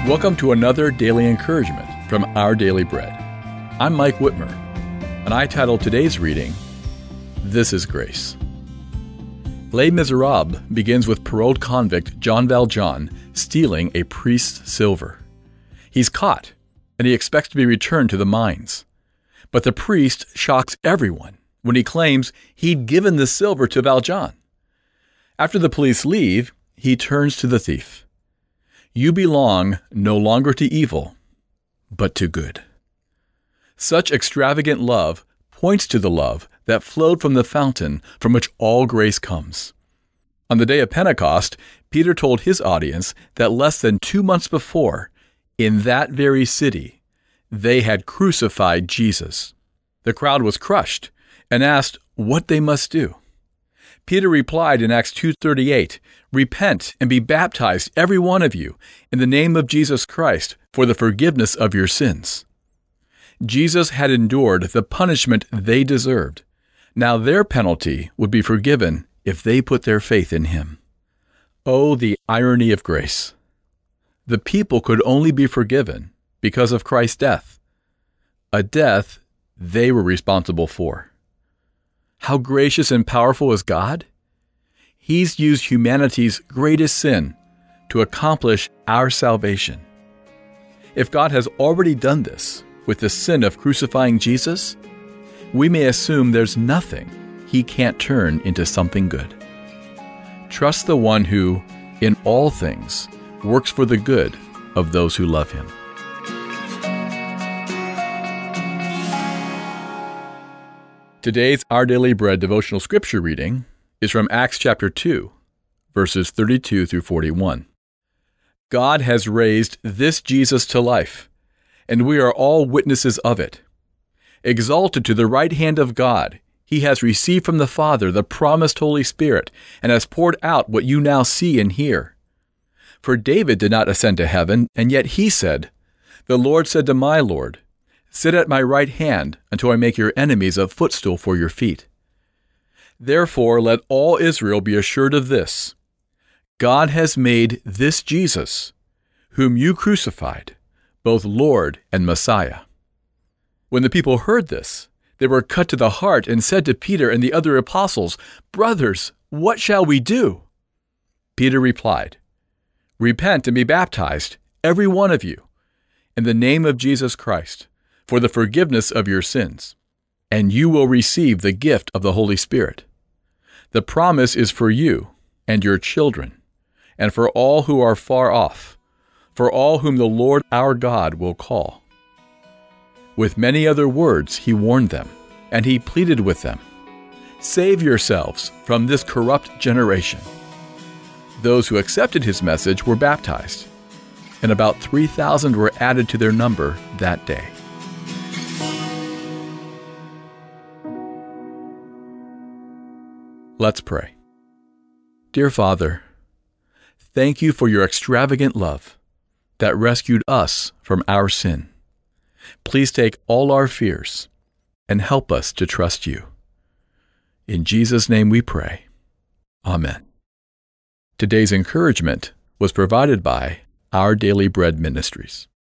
Welcome to another daily encouragement from Our Daily Bread. I'm Mike Whitmer, and I titled today's reading, This is Grace. Les Miserables begins with paroled convict Jean Valjean stealing a priest's silver. He's caught, and he expects to be returned to the mines. But the priest shocks everyone when he claims he'd given the silver to Valjean. After the police leave, he turns to the thief. You belong no longer to evil, but to good. Such extravagant love points to the love that flowed from the fountain from which all grace comes. On the day of Pentecost, Peter told his audience that less than 2 months before, in that very city, they had crucified Jesus. The crowd was crushed and asked what they must do. Peter replied in Acts 2:38, Repent and be baptized, every one of you, in the name of Jesus Christ, for the forgiveness of your sins. Jesus had endured the punishment they deserved. Now their penalty would be forgiven if they put their faith in him. Oh, the irony of grace. The people could only be forgiven because of Christ's death, a death they were responsible for. How gracious and powerful is God? He's used humanity's greatest sin to accomplish our salvation. If God has already done this with the sin of crucifying Jesus, we may assume there's nothing he can't turn into something good. Trust the one who, in all things, works for the good of those who love him. Today's Our Daily Bread devotional scripture reading is from Acts chapter 2, verses 32 through 41. God has raised this Jesus to life, and we are all witnesses of it. Exalted to the right hand of God, he has received from the Father the promised Holy Spirit and has poured out what you now see and hear. For David did not ascend to heaven, and yet he said, The Lord said to my Lord, Sit at my right hand until I make your enemies a footstool for your feet. Therefore, let all Israel be assured of this. God has made this Jesus, whom you crucified, both Lord and Messiah. When the people heard this, they were cut to the heart and said to Peter and the other apostles, Brothers, what shall we do? Peter replied, Repent and be baptized, every one of you, in the name of Jesus Christ, for the forgiveness of your sins, and you will receive the gift of the Holy Spirit. The promise is for you and your children, and for all who are far off, for all whom the Lord our God will call. With many other words he warned them, and he pleaded with them, Save yourselves from this corrupt generation. Those who accepted his message were baptized, and about 3,000 were added to their number that day. Let's pray. Dear Father, thank you for your extravagant love that rescued us from our sin. Please take all our fears and help us to trust you. In Jesus' name we pray. Amen. Today's encouragement was provided by Our Daily Bread Ministries.